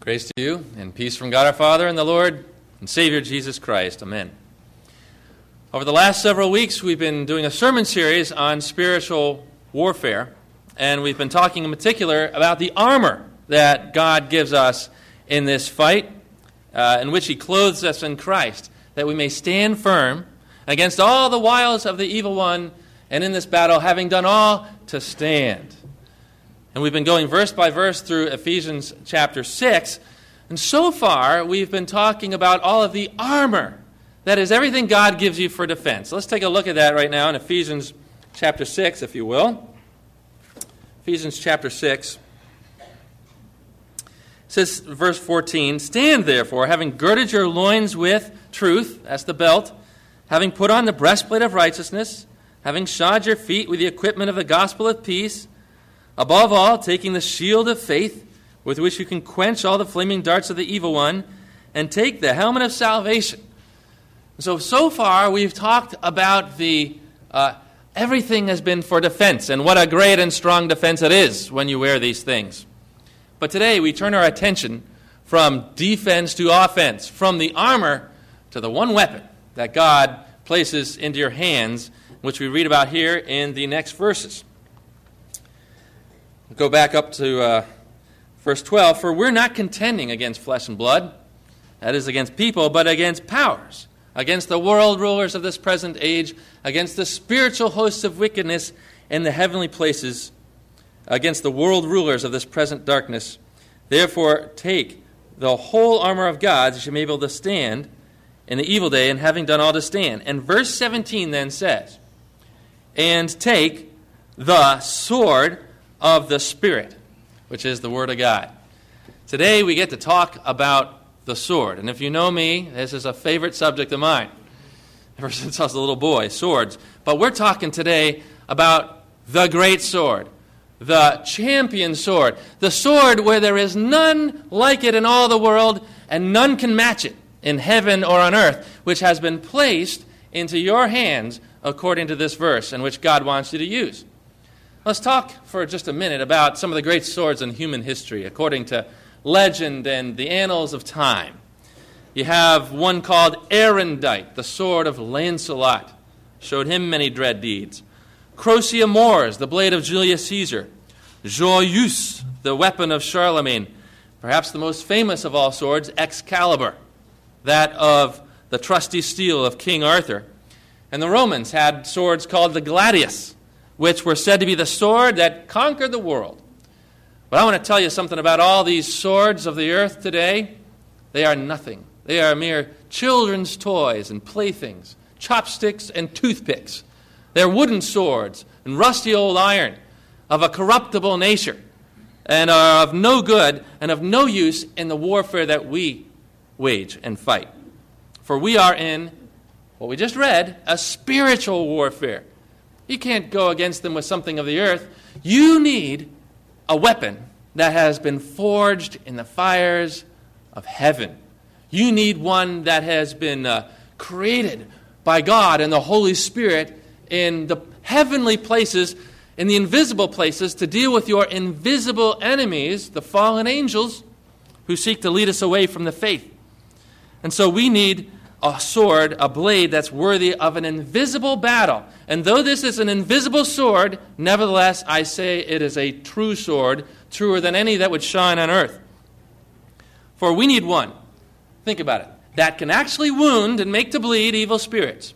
Grace to you and peace from God our Father and the Lord and Savior Jesus Christ. Amen. Over the last several weeks, we've been doing a sermon series on spiritual warfare, and we've been talking in particular about the armor that God gives us in this fight, in which He clothes us in Christ, that we may stand firm against all the wiles of the evil one, and in this battle, having done all, to stand. And we've been going verse by verse through Ephesians chapter 6, and so far we've been talking about all of the armor, that is, everything God gives you for defense. Let's take a look at that right now in Ephesians chapter 6, if you will. Ephesians chapter 6. It says, verse 14, "Stand therefore, having girded your loins with truth," that's the belt, "having put on the breastplate of righteousness, having shod your feet with the equipment of the gospel of peace, above all, taking the shield of faith, with which you can quench all the flaming darts of the evil one, and take the helmet of salvation." So far we've talked about the everything has been for defense, and what a great and strong defense it is when you wear these things. But today we turn our attention from defense to offense, from the armor to the one weapon that God places into your hands, which we read about here in the next verses. We'll go back up to verse 12. "For we're not contending against flesh and blood," that is, against people, "but against powers, against the world rulers of this present age, against the spiritual hosts of wickedness in the heavenly places, against the world rulers of this present darkness. Therefore take the whole armor of God, that you may be able to stand in the evil day, and having done all to stand." And verse 17 then says, "And take the sword of the Spirit," which is the Word of God. Today we get to talk about the sword. And if you know me, this is a favorite subject of mine, ever since I was a little boy, swords. But we're talking today about the great sword, the champion sword, the sword where there is none like it in all the world, and none can match it in heaven or on earth, which has been placed into your hands according to this verse, and which God wants you to use. Let's talk for just a minute about some of the great swords in human history, according to legend and the annals of time. You have one called Erendite, the sword of Lancelot. Showed him many dread deeds. Crocea Mors, the blade of Julius Caesar. Joyeuse, the weapon of Charlemagne. Perhaps the most famous of all swords, Excalibur, that of the trusty steel of King Arthur. And the Romans had swords called the gladius, which were said to be the sword that conquered the world. But I want to tell you something about all these swords of the earth today. They are nothing. They are mere children's toys and playthings, chopsticks and toothpicks. They're wooden swords and rusty old iron of a corruptible nature, and are of no good and of no use in the warfare that we wage and fight. For we are in, what we just read, a spiritual warfare. You can't go against them with something of the earth. You need a weapon that has been forged in the fires of heaven. You need one that has been created by God and the Holy Spirit in the heavenly places, in the invisible places, to deal with your invisible enemies, the fallen angels, who seek to lead us away from the faith. And so we need a sword, a blade that's worthy of an invisible battle. And though this is an invisible sword, nevertheless, I say it is a true sword, truer than any that would shine on earth. For we need one, think about it, that can actually wound and make to bleed evil spirits.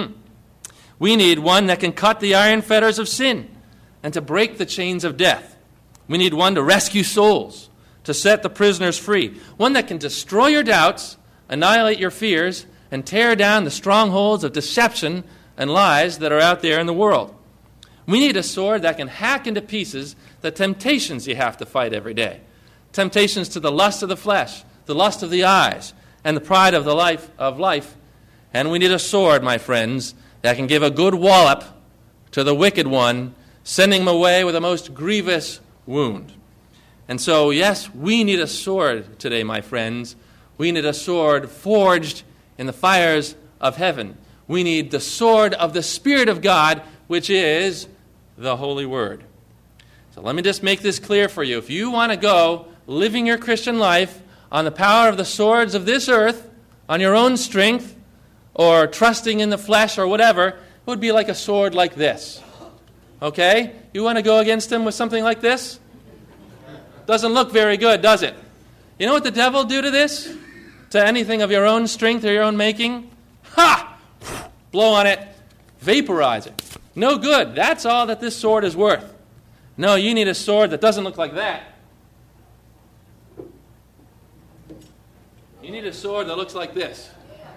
We need one that can cut the iron fetters of sin and to break the chains of death. We need one to rescue souls, to set the prisoners free. One that can destroy your doubts, annihilate your fears, and tear down the strongholds of deception and lies that are out there in the world. We need a sword that can hack into pieces the temptations you have to fight every day. Temptations to the lust of the flesh, the lust of the eyes, and the pride of the life. And we need a sword, my friends, that can give a good wallop to the wicked one, sending him away with a most grievous wound. And so, yes, we need a sword today, my friends. We need a sword forged in the fires of heaven. We need the sword of the Spirit of God, which is the Holy Word. So let me just make this clear for you. If you want to go living your Christian life on the power of the swords of this earth, on your own strength, or trusting in the flesh or whatever, it would be like a sword like this. Okay? You want to go against him with something like this? Doesn't look very good, does it? You know what the devil do to this? To anything of your own strength or your own making? Ha! Blow on it, vaporize it. No good. That's all that this sword is worth. No, you need a sword that doesn't look like that. You need a sword that looks like this.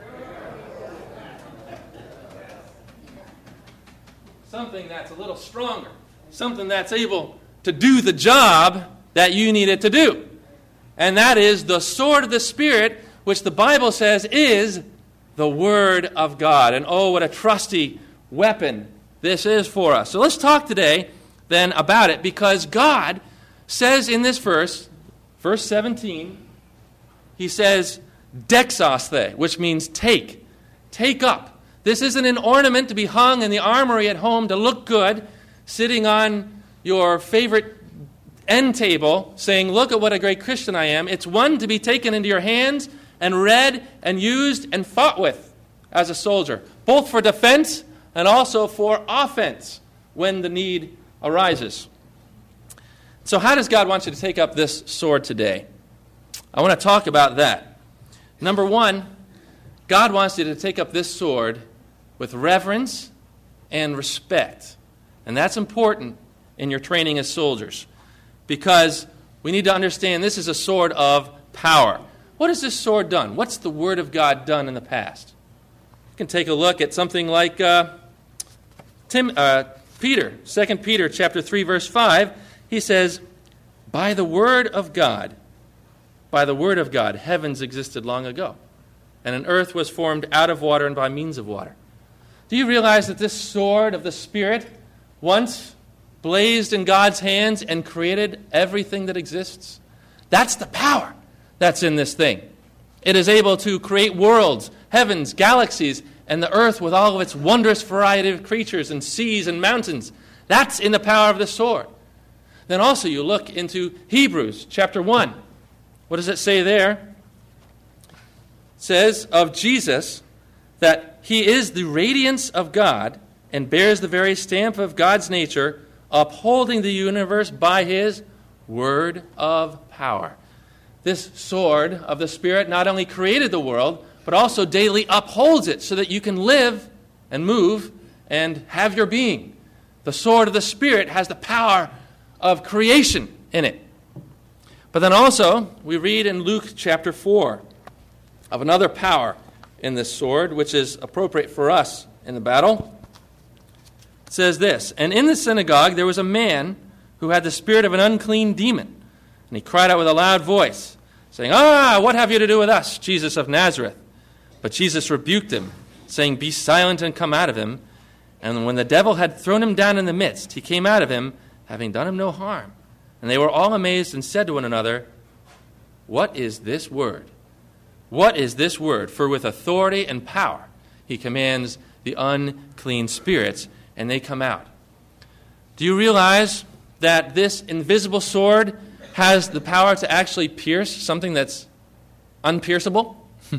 Something that's a little stronger. Something that's able to do the job that you need it to do. And that is the sword of the Spirit, which the Bible says is the Word of God. And oh, what a trusty weapon this is for us. So let's talk today then about it, because God says in this verse 17, he says, dexosthe, which means take up. This isn't an ornament to be hung in the armory at home to look good, sitting on your favorite end table saying, look at what a great Christian I am. It's one to be taken into your hands and read and used and fought with as a soldier, both for defense and also for offense when the need arises. So how does God want you to take up this sword today? I want to talk about that. Number one, God wants you to take up this sword with reverence and respect. And that's important in your training as soldiers, because we need to understand this is a sword of power. What has this sword done? What's the Word of God done in the past? You can take a look at something like Peter, 2 Peter chapter 3, verse 5. He says, by the word of God, heavens existed long ago, and an earth was formed out of water and by means of water. Do you realize that this sword of the Spirit once blazed in God's hands and created everything that exists? That's the power that's in this thing. It is able to create worlds, heavens, galaxies, and the earth with all of its wondrous variety of creatures and seas and mountains. That's in the power of the sword. Then also you look into Hebrews chapter 1. What does it say there? It says of Jesus that he is the radiance of God and bears the very stamp of God's nature, upholding the universe by his word of power. This sword of the Spirit not only created the world, but also daily upholds it so that you can live and move and have your being. The sword of the Spirit has the power of creation in it. But then also, we read in Luke chapter 4 of another power in this sword, which is appropriate for us in the battle. It says this, and in the synagogue there was a man who had the spirit of an unclean demon, and he cried out with a loud voice, saying, what have you to do with us, Jesus of Nazareth? But Jesus rebuked him, saying, be silent and come out of him. And when the devil had thrown him down in the midst, he came out of him, having done him no harm. And they were all amazed and said to one another, what is this word? What is this word? For with authority and power he commands the unclean spirits, and they come out. Do you realize that this invisible sword has the power to actually pierce something that's unpierceable?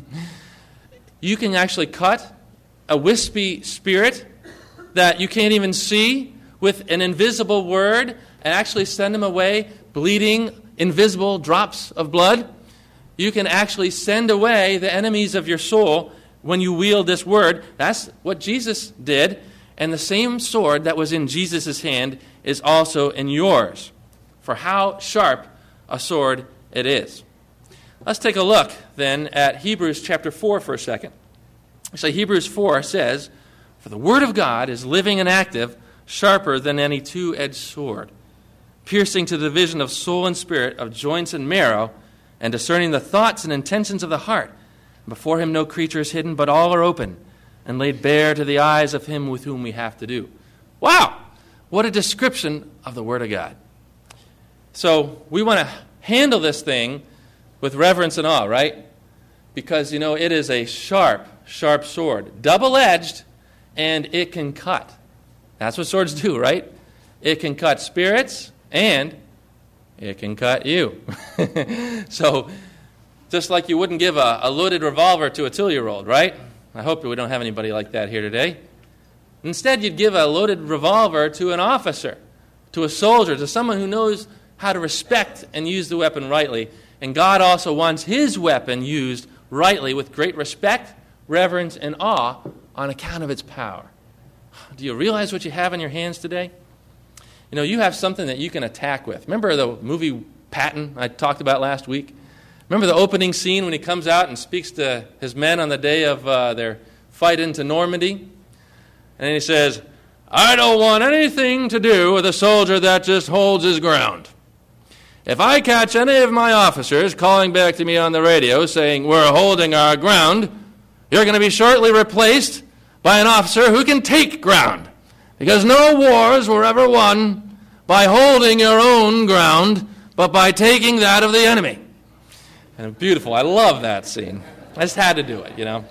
You can actually cut a wispy spirit that you can't even see with an invisible word and actually send them away bleeding invisible drops of blood. You can actually send away the enemies of your soul when you wield this word. That's what Jesus did. And the same sword that was in Jesus' hand is also in yours. For how sharp a sword it is. Let's take a look then at Hebrews chapter 4 for a second. So Hebrews 4 says, for the word of God is living and active, sharper than any two-edged sword, piercing to the division of soul and spirit, of joints and marrow, and discerning the thoughts and intentions of the heart. Before him no creature is hidden, but all are open, and laid bare to the eyes of him with whom we have to do. Wow! What a description of the Word of God. So we want to handle this thing with reverence and awe, right? Because, it is a sharp, sharp sword. Double-edged, and it can cut. That's what swords do, right? It can cut spirits, and it can cut you. So Just like you wouldn't give a loaded revolver to a 2-year-old, right? I hope we don't have anybody like that here today. Instead, you'd give a loaded revolver to an officer, to a soldier, to someone who knows how to respect and use the weapon rightly. And God also wants his weapon used rightly with great respect, reverence, and awe on account of its power. Do you realize what you have in your hands today? You know, you have something that you can attack with. Remember the movie Patton I talked about last week? Remember the opening scene when he comes out and speaks to his men on the day of their fight into Normandy? And he says, "I don't want anything to do with a soldier that just holds his ground. If I catch any of my officers calling back to me on the radio saying we're holding our ground, you're going to be shortly replaced by an officer who can take ground. Because no wars were ever won by holding your own ground, but by taking that of the enemy." And beautiful. I love that scene. I just had to do it, you know.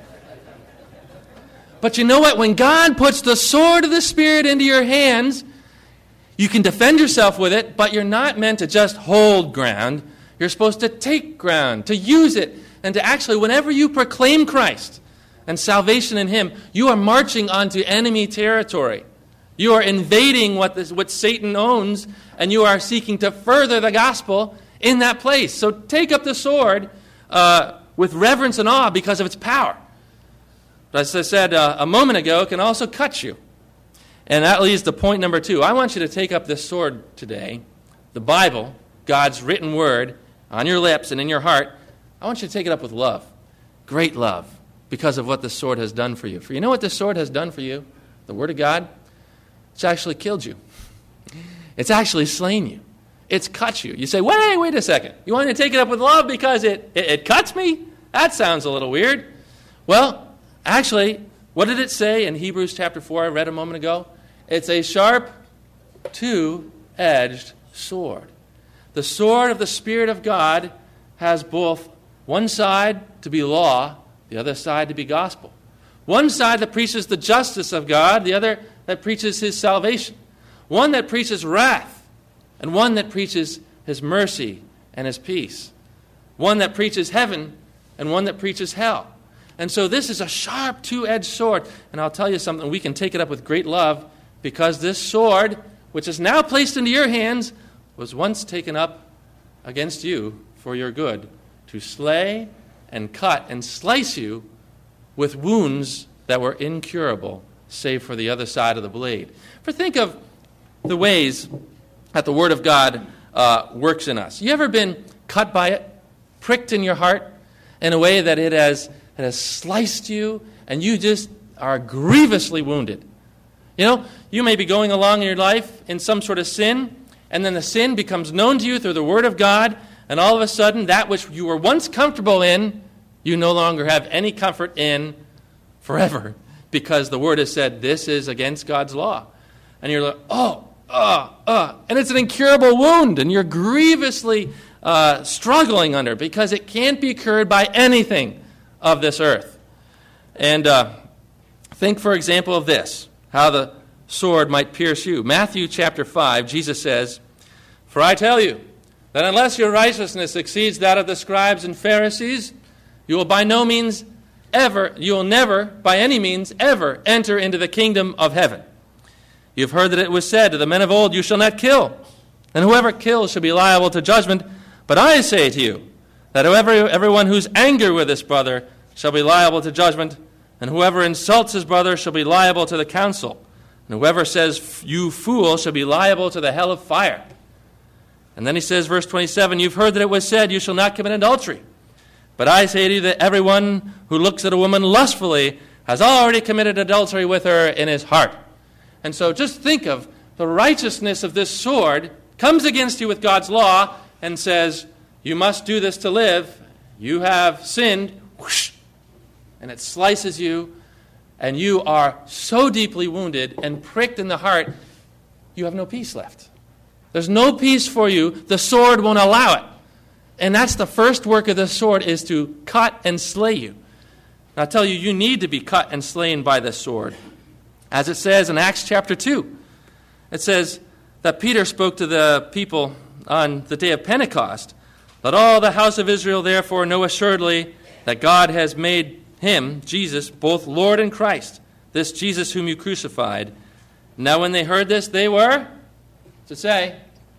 But you know what? When God puts the sword of the Spirit into your hands, you can defend yourself with it, but you're not meant to just hold ground. You're supposed to take ground, to use it, and to actually, whenever you proclaim Christ and salvation in him, you are marching onto enemy territory. You are invading what Satan owns, and you are seeking to further the gospel in that place. So take up the sword with reverence and awe because of its power. But as I said a moment ago, it can also cut you. And that leads to point number 2. I want you to take up this sword today, the Bible, God's written word, on your lips and in your heart. I want you to take it up with love, great love, because of what the sword has done for you. For you know what this sword has done for you? The Word of God? It's actually killed you. It's actually slain you. It's cut you. You say, wait a second. You want me to take it up with love because it cuts me? That sounds a little weird. Well, actually, what did it say in Hebrews chapter 4 I read a moment ago? It's a sharp, two-edged sword. The sword of the Spirit of God has both one side to be law, the other side to be gospel. One side that preaches the justice of God, the other that preaches his salvation. One that preaches wrath, and one that preaches his mercy and his peace. One that preaches heaven, and one that preaches hell. And so this is a sharp, two-edged sword. And I'll tell you something, we can take it up with great love because this sword, which is now placed into your hands, was once taken up against you for your good, to slay and cut and slice you with wounds that were incurable, save for the other side of the blade. For think of the ways that the Word of God works in us. You ever been cut by it, pricked in your heart in a way that it has sliced you and you just are grievously wounded? You know, you may be going along in your life in some sort of sin, and then the sin becomes known to you through the Word of God, and all of a sudden that which you were once comfortable in, you no longer have any comfort in forever, because the Word has said this is against God's law. And you're like, and it's an incurable wound, and you're grievously struggling under, because it can't be cured by anything of this earth. And think, for example, of this, how the sword might pierce you. Matthew chapter 5, Jesus says, "For I tell you that unless your righteousness exceeds that of the scribes and Pharisees, you will never, by any means, ever enter into the kingdom of heaven. You've heard that it was said to the men of old, 'You shall not kill, and whoever kills shall be liable to judgment.' But I say to you that everyone who's angry with his brother shall be liable to judgment, and whoever insults his brother shall be liable to the council, and whoever says, 'You fool,' shall be liable to the hell of fire." And then he says, verse 27, "You've heard that it was said, 'You shall not commit adultery.' But I say to you that everyone who looks at a woman lustfully has already committed adultery with her in his heart." And so just think of the righteousness of this sword comes against you with God's law and says, "You must do this to live. You have sinned." Whoosh, and it slices you, and you are so deeply wounded and pricked in the heart, you have no peace left. There's no peace for you. The sword won't allow it. And that's the first work of the sword, is to cut and slay you. And I'll tell you, you need to be cut and slain by this sword. As it says in Acts chapter 2, it says that Peter spoke to the people on the day of Pentecost, Let all the house of Israel therefore know assuredly that God has made him, Jesus, both Lord and Christ, this Jesus whom you crucified. Now when they heard this, they were, to say,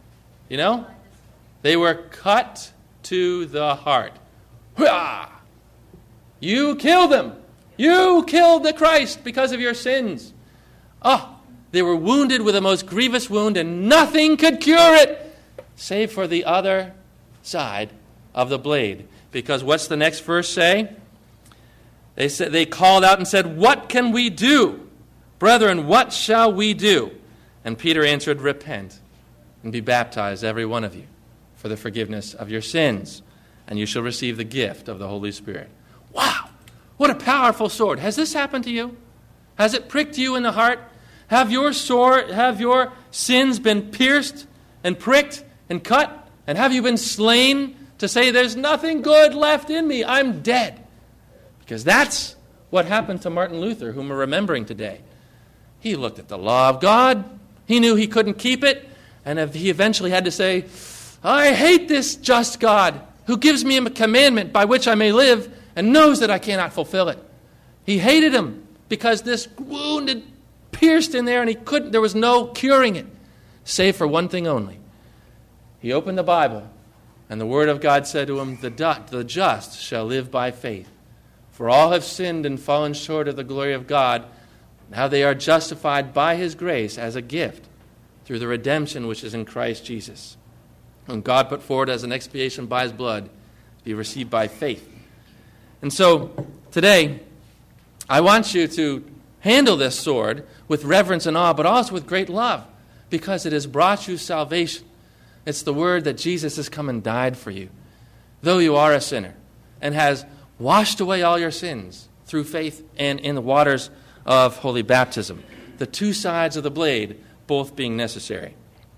they were cut to the heart. Hurrah! You killed him. You killed the Christ because of your sins. Oh, they were wounded with a most grievous wound, and nothing could cure it, save for the other side of the blade. Because what's the next verse say? They called out and said, "What can we do? Brethren, what shall we do?" And Peter answered, "Repent and be baptized, every one of you, for the forgiveness of your sins, and you shall receive the gift of the Holy Spirit." Wow! What a powerful sword. Has this happened to you? Has it pricked you in the heart? Have your sins been pierced and pricked and cut? And have you been slain to say, "There's nothing good left in me, I'm dead"? Because that's what happened to Martin Luther, whom we're remembering today. He looked at the law of God. He knew he couldn't keep it. And he eventually had to say, "I hate this just God who gives me a commandment by which I may live and knows that I cannot fulfill it." He hated him because this wound had pierced in there, and there was no curing it, save for one thing only. He opened the Bible, and the Word of God said to him, the just shall live by faith. For all have sinned and fallen short of the glory of God. Now they are justified by his grace as a gift through the redemption which is in Christ Jesus, whom God put forward as an expiation by his blood to be received by faith. And so today, I want you to handle this sword with reverence and awe, but also with great love, because it has brought you salvation. It's the word that Jesus has come and died for you, though you are a sinner, and has washed away all your sins through faith and in the waters of holy baptism. The two sides of the blade both being necessary.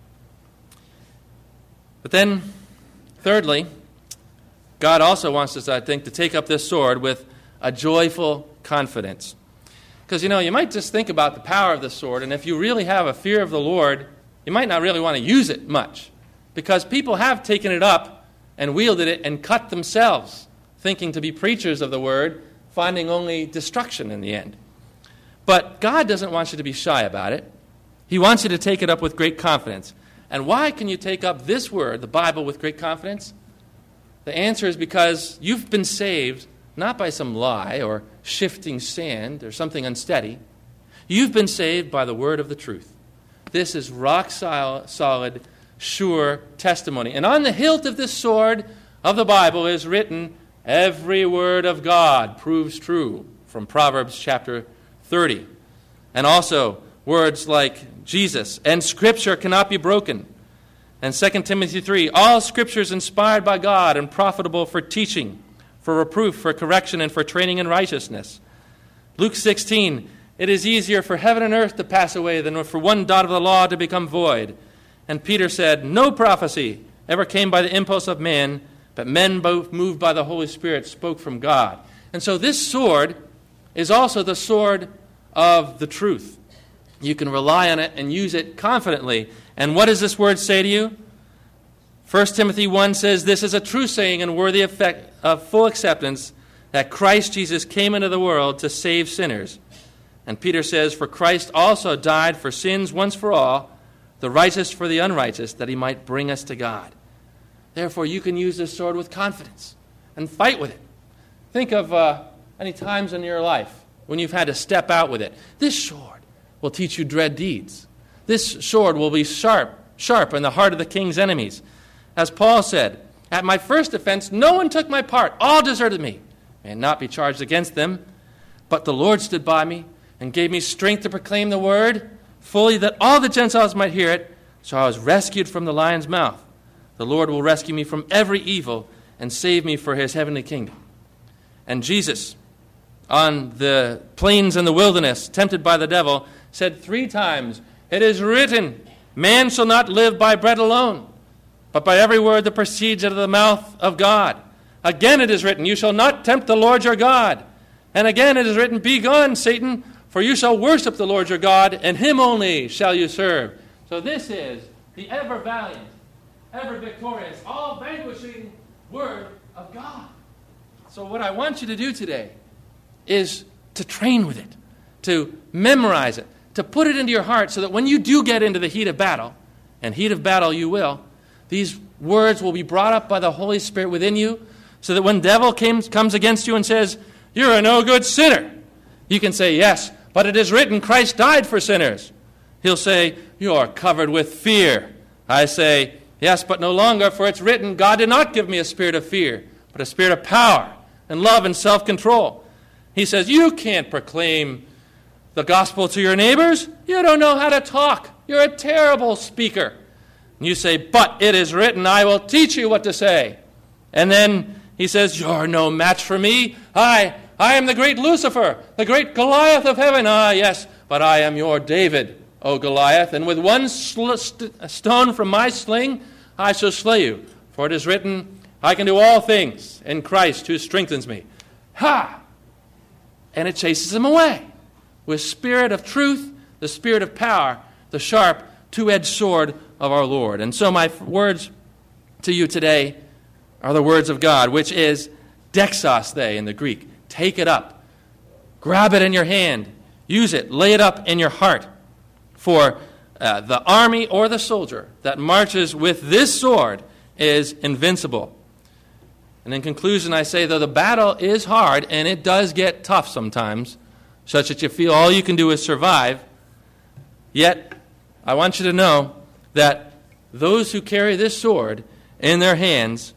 But then, thirdly, God also wants us, I think, to take up this sword with a joyful confidence. Because, you might just think about the power of this sword, and if you really have a fear of the Lord, you might not really want to use it much. Because people have taken it up and wielded it and cut themselves, thinking to be preachers of the word, finding only destruction in the end. But God doesn't want you to be shy about it. He wants you to take it up with great confidence. And why can you take up this word, the Bible, with great confidence? The answer is because you've been saved not by some lie or shifting sand or something unsteady. You've been saved by the word of the truth. This is rock solid, sure testimony. And on the hilt of this sword of the Bible is written, "Every word of God proves true," from Proverbs chapter 30. And also words like Jesus, "And Scripture cannot be broken." And 2 Timothy 3, "All Scripture is inspired by God and profitable for teaching, for reproof, for correction, and for training in righteousness." Luke 16, "It is easier for heaven and earth to pass away than for one dot of the law to become void." And Peter said, "No prophecy ever came by the impulse of man, but men both moved by the Holy Spirit spoke from God." And so this sword is also the sword of the truth. You can rely on it and use it confidently. And what does this word say to you? 1 Timothy 1 says, "This is a true saying and worthy of full acceptance, that Christ Jesus came into the world to save sinners." And Peter says, "For Christ also died for sins once for all, the righteous for the unrighteous, that he might bring us to God." Therefore, you can use this sword with confidence and fight with it. Think of any times in your life when you've had to step out with it. This sword will teach you dread deeds. This sword will be sharp in the heart of the king's enemies. As Paul said, "At my first offense, no one took my part. All deserted me. May it not be charged against them. But the Lord stood by me and gave me strength to proclaim the word fully, that all the Gentiles might hear it. So I was rescued from the lion's mouth. The Lord will rescue me from every evil and save me for his heavenly kingdom." And Jesus, on the plains and the wilderness, tempted by the devil, said 3 times, "It is written, man shall not live by bread alone, but by every word that proceeds out of the mouth of God. Again it is written, you shall not tempt the Lord your God. And again it is written, begone, Satan, for you shall worship the Lord your God, and him only shall you serve." So this is the ever valiant, ever victorious, all vanquishing Word of God. So what I want you to do today is to train with it, to memorize it, to put it into your heart so that when you do get into the heat of battle, and heat of battle you will, these words will be brought up by the Holy Spirit within you so that when the devil comes against you and says, "You're a no good sinner," you can say, "Yes, but it is written, Christ died for sinners." He'll say, "You are covered with fear." I say, "Yes, but no longer, for it's written, God did not give me a spirit of fear, but a spirit of power and love and self-control." He says, "You can't proclaim the gospel to your neighbors. You don't know how to talk. You're a terrible speaker." And you say, "But it is written, I will teach you what to say." And then he says, "You're no match for me. I am the great Lucifer, the great Goliath of heaven. Ah, yes, but I am your David, O Goliath, and with one stone from my sling I shall slay you. For it is written, I can do all things in Christ who strengthens me." Ha! And it chases him away with spirit of truth, the spirit of power, the sharp two-edged sword of our Lord. And so my words to you today are the words of God, which is dexos they in the Greek. Take it up. Grab it in your hand. Use it. Lay it up in your heart. For the army or the soldier that marches with this sword is invincible. And in conclusion, I say, though the battle is hard, and it does get tough sometimes, such that you feel all you can do is survive, yet I want you to know that those who carry this sword in their hands,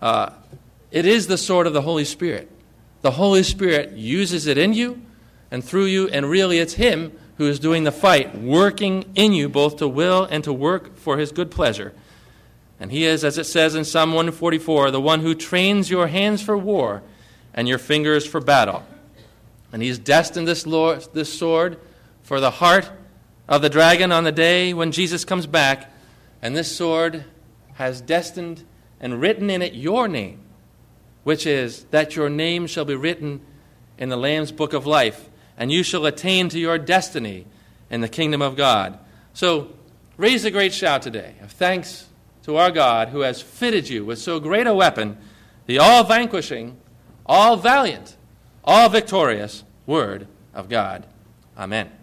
it is the sword of the Holy Spirit. The Holy Spirit uses it in you and through you, and really it's Him who is doing the fight, working in you both to will and to work for His good pleasure. And He is, as it says in Psalm 144, the one who trains your hands for war and your fingers for battle. And He's destined this sword for the heart of the dragon on the day when Jesus comes back. And this sword has destined and written in it your name, which is that your name shall be written in the Lamb's book of life, and you shall attain to your destiny in the kingdom of God. So raise a great shout today of thanks to our God who has fitted you with so great a weapon, the all-vanquishing, all-valiant, all-victorious Word of God. Amen.